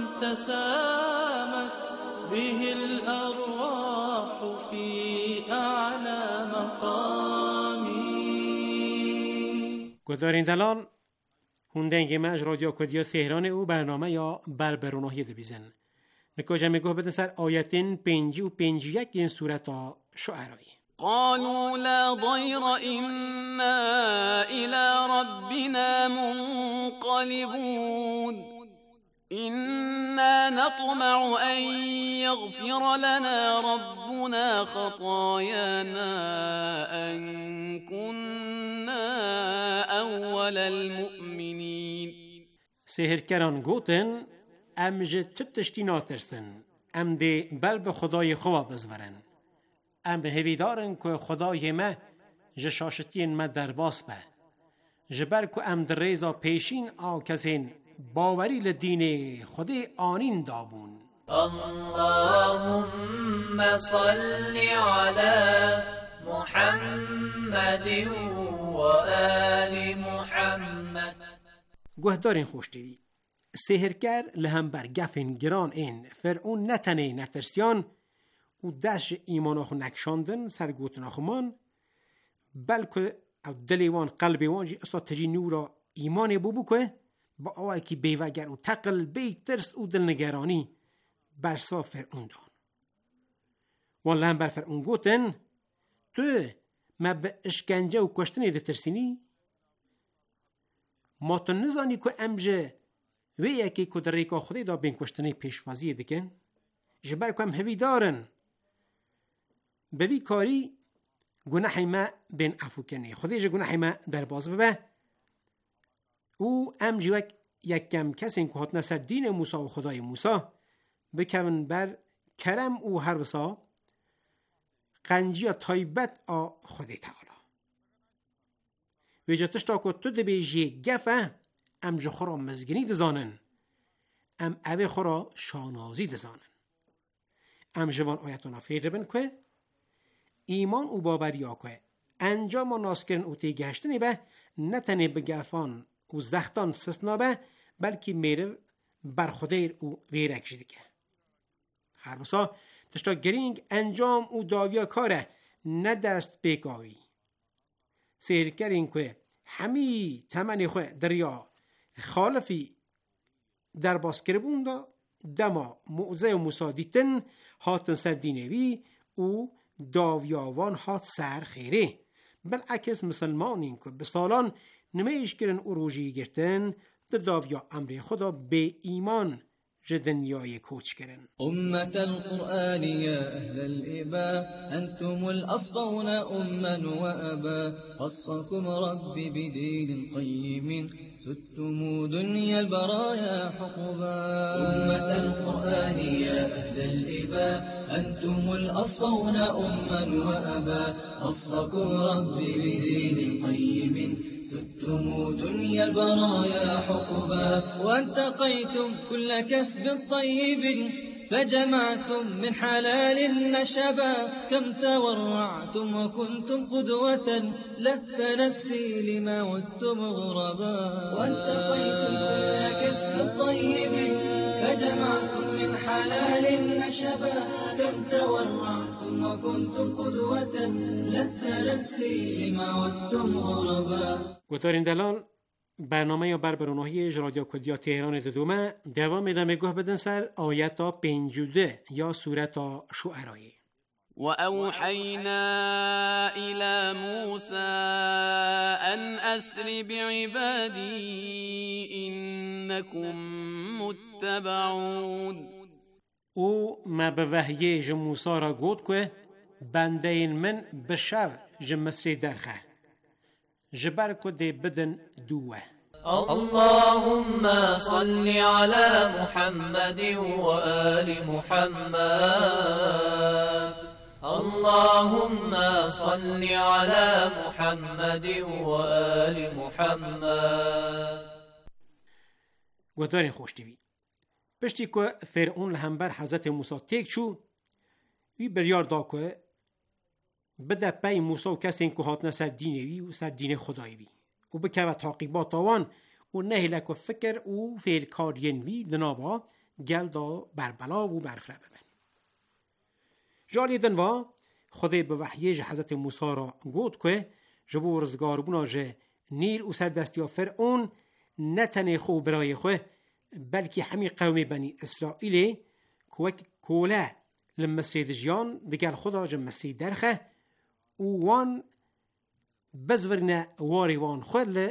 تسامت به الأرواح في أعلى مقام. گذارین دلان هندنگ مج رادیو کردیا تهران او برنامه یا بربروناهی دبیزن نکاجه میگه بدن سر آیتین 5 و 51 این صورت شعرایی. قالوا لا ضير إنا إلى ربنا منقلبون إنا نطمع أن يغفر لنا ربنا خطايانا أن كنا أول المؤمنين. سهرکران گوتن ام جه تتشتی ناترسن ام ده بل به خدای خوا بزورن ام هویدارن که خدای ما جه شاشتین ما در باس به جه بر که ام در ریزا پیشین آکسین باوری لدین خدای آنین دابون. اللهم صل على محمد و آل محمد. گوهدارین خوش دیدی سهرگر لهم بر گفین گران این فرعون نتنه نترسیان و دش ایماناخو نکشاندن سرگوتناخمان بلکه او دلیوان قلبیوان جی اصلا تجی نورا ایمان بوبو که با آوائی که بیوگر و تقل بی ترس و دلنگرانی برسا فرعون دان وان لهم بر فرعون گوتن تو ما به اشکنجه و کشتنی ده ترسینی ما تو نزانی که امجه و یکی که در ریکا خودی دا بین کشتنی پیشوازی دکن جبر کم هوی دارن به وی کاری گناحی ما بین عفو کنی خودی جه گناحی ما در باز ببه او امجی وک یک کم کسی که هات نسر دین موسی و خدای موسی بکون بر کرم او هر وسا قنجی تایبت آ خودی تعالی و جاتش تا که تو دبیجی گفه ام جو خورا مزگنی دزانن ام اوه خورا شانازی دزانن ام جوان آیتونا فیده بن که ایمان او باوری که انجام و ناسکرن او تیگهشتنی به نتنه بگفان و زختان سسنا به بلکه میره بر خودیر او ویرک جده که هر بسا تشتا گرینگ انجام او داویا کاره ندست بگاوی سیر کرین که همی تمنی خواه دریا خالفی در باز کربون دا دما موزه و موسا دیتن هاتن سر دینوی او داویاوان هات سر خیره بالعکس مسلمانین که به سالان نمیش کرن او روژی گرتن در داویا امر خدا به ایمان دنیای کوچ کرن. أمة القرآن يا أهل الإباء أنتم الأصغون أما وأبا خصكم ربي بدين قيم ستم دنيا البرايا حقبا. أمة القرآن يا أهل الإباء أنتم الأصغون أما وأبا خصكم ربي بدين قيم ستم دنيا البرايا حقبا. وانتقيتم كل كسب طيب فجمعتم من حلال النشبا. كم تورعتم وكنتم قدوة لف نفسي لما ودتم غربا. وانتقيتم كل كسب طيب فجمعتم من حلال النشبا. كم تورعتم وكنتم قدوة لف نفسي لما ودتم غربا. گوتارین دلال برنامه یا بربروناهی رادیو کردیا تهران دومه دوام ادامه گوه بدن سر آیتا 52 یا سورت شعرایی. وأوحينا إلى موسى أن أسر بعبادي إنكم متبعون. او ما به وحی موسی را گفت که بنده من بشو مصر درخه جبر کده بدن دوه. اللهم صل على محمد وآل محمد. اللهم صل على محمد وآل محمد. گوهدارین خوش دیوی پشتی که فرعون لهم بر حضرت موسی تیک چو وی بریار دا که بده پی موسی و کسی که هاتنه سر دینوی و سر دین خدایی وی و بکه و تاقیبات آوان و نهلک و فکر و فیل کارین وی دناوا گل دا بربلا و برفره ببن. جالی دنوا خدا به وحیه حضرت موسی را گفت که جبو رزگاربونا جه نیر و سر دستی فرعون نتنه خو برای خو بلکه همی قوم بنی اسرائیل که کوله لمسید جیان دگل خدا جم مسید درخه و وان بزورنه واری وان خل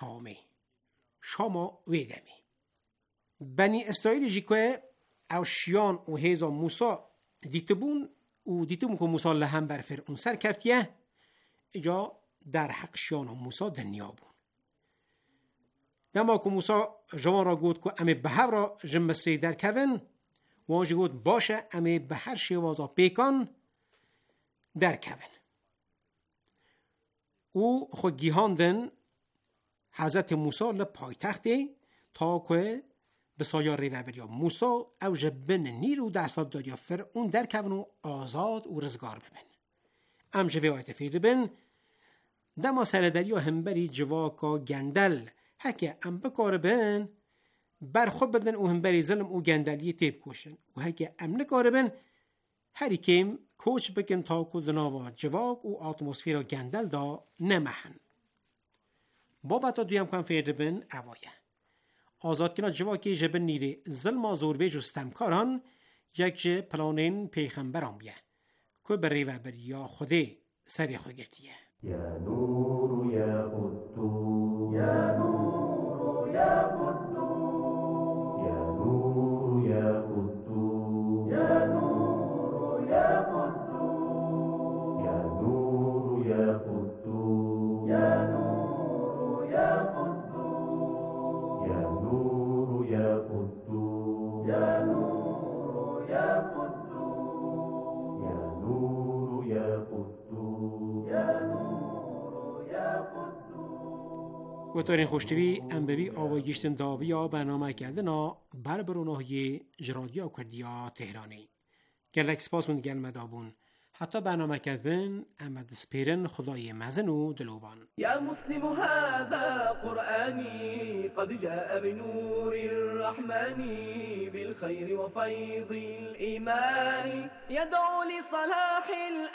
شاما ویدمی بنی اسرائیل جی که او شیان و هیزا موسا دیتبون و دیتبون که موسا لهم بر فرعون سر کفتیه اجا در حق شیان و موسا دنیا بون نما که موسا جوان را گود که امی به هر را جمسری در کون وانجی گود باشه امی به هر شیوازا پیکان در کون او خود گیهاندن حضرت موسا لپای تختی تا که به سایار ریوه بریا موسا او جبن نیرو دستاد دادیا فرعون در کون و آزاد و رزگار ببن ام جوه آیت فیرده بن دما سردریا همبری جواکا گندل هکه ام بکار بن بر خود بدن او همبری ظلم او گندلی تیب کوشن و هکه ام نکار بن هری کم کوچ بکن تا که دناوا جواک و آتموسفیرا گندل دا نمحن بابتا دویم کن فیرده بن اوایه آزاد کنا جواکی جبن نیره ظلم زوربه جستمکاران یک پلانین پیغمبران بیه که بر و بر یا خوده سری خود گرتیه یا نور یا قدو یا نور یا قدو یا نور یا قدو یا نور یا قدو یا نور یا قدو یا نور یا قدو یا نور یا قدو یا نور یا قدو یا نور یا قدو یا نور یا قدو و تارین خوشتوی ام ببی آوای گشتن داوی یا برنامه کردنا بر بروناهی جرادیا کردیا تهرانی گلک سپاس من گل مدابون حتی برنامه کردن امد سپیرن خدای مزن و دلوبان يا مسلم هذا قرآني قد جاء بنور الرحمن بالخير وفيض الإيمان يدعو لصلاح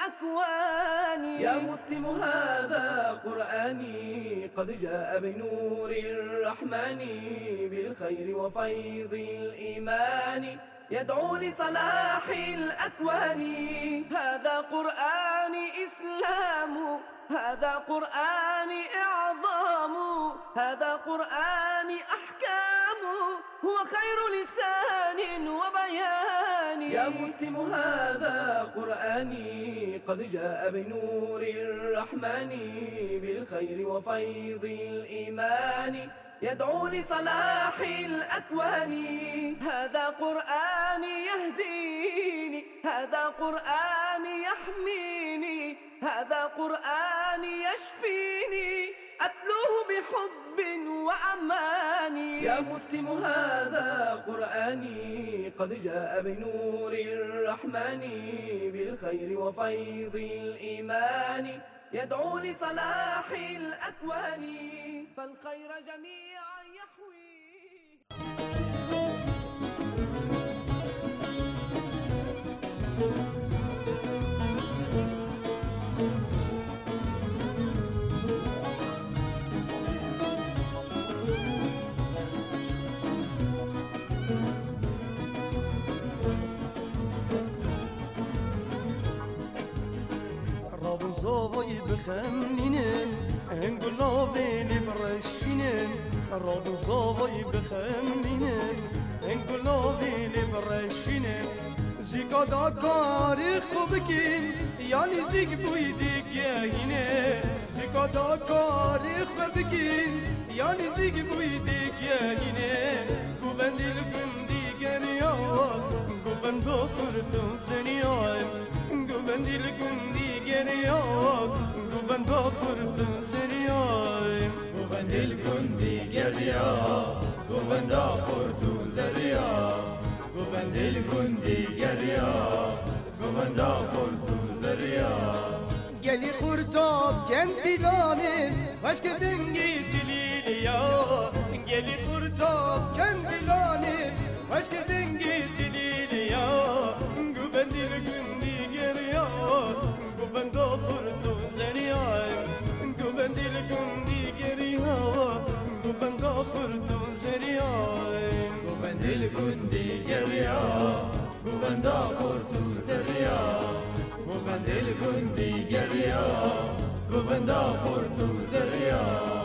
الأكوان يا مسلم هذا قرآني قد جاء بنور الرحمن بالخير وفيض الإيمان يدعو لصلاح الأكوان هذا قرآن إسلام هذا قرآن إعظام هذا قرآن أحكام هو خير لسان وبيان يا مسلم هذا قرآني قد جاء بنور الرحمن بالخير وفيض الإيمان يدعو لصلاح الأكوان هذا قرآن يهديني هذا قرآن يحميني هذا قرآن يشفيني أتلوه بحب وأمان يا مسلم هذا قرآني قد جاء بنور الرحمن بالخير وفيض الإيمان يدعو لصلاح الأكوان فالخير جميعا يحوي زوی بخمینن انگلابی برشینن راد زوی بخمینن انگلابی برشینن زیکا دا کاری خوب کن یعنی زیک بوی دیگه زیکا دا کاری خوب کن یعنی زیک بوی دیگه گوبندی لگندی گریان گوبندو کردون زنیان گوبندی لگندی گریان گوبندو کردون زنیان گوبندی لگندی گریان گوبندو کردون زنیان گوبندی لگندی گریان گوبندو کردون زنیان گلی خورتاب کندی لانه وشک دنگی جلیلیا گلی خورتاب کندی لانه وشک دنگی جلیلیا گوبندی لگندی گریان گوبندو کردون زنیان گوبندی لگندی گریان گوبنگا خورتو زریا گوبندل گندی گریا گوبندا خورتو زریا گوبندل گندی گریا گوبندا خورتو زریا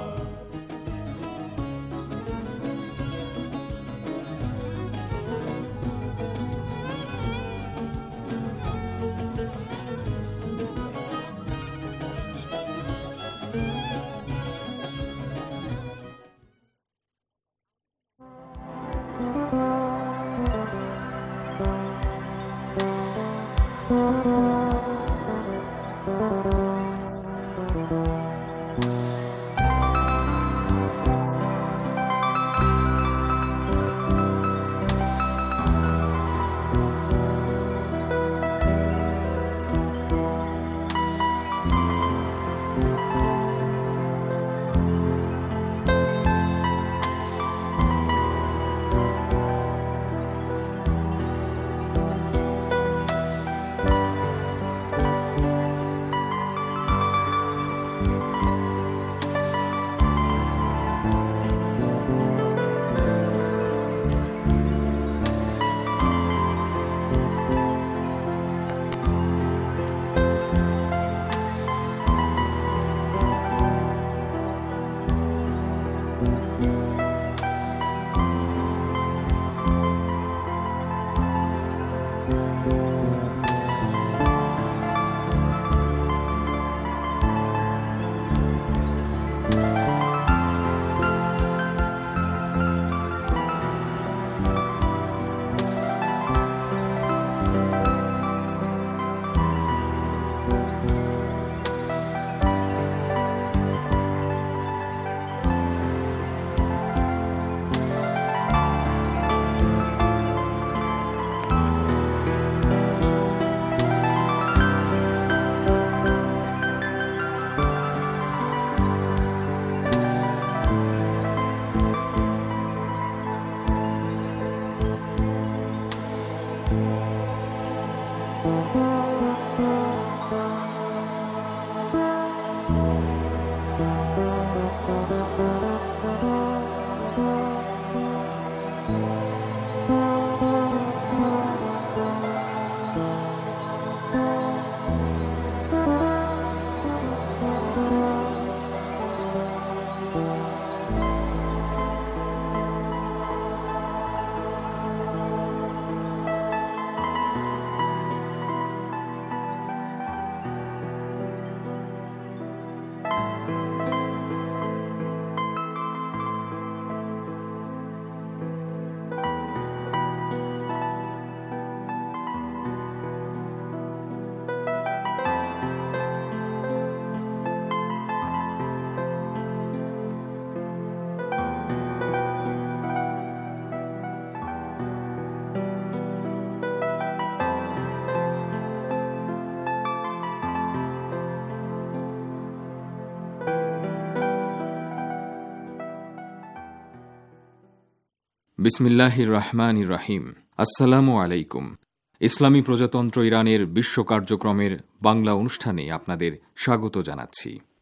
বিসমিল্লাহির রহমানির রহিম। আসসালামু আলাইকুম। ইসলামী প্রজাতন্ত্র ইরানের বিশ্ব কার্যক্রমের বাংলা অনুষ্ঠানে আপনাদের স্বাগত জানাচ্ছি।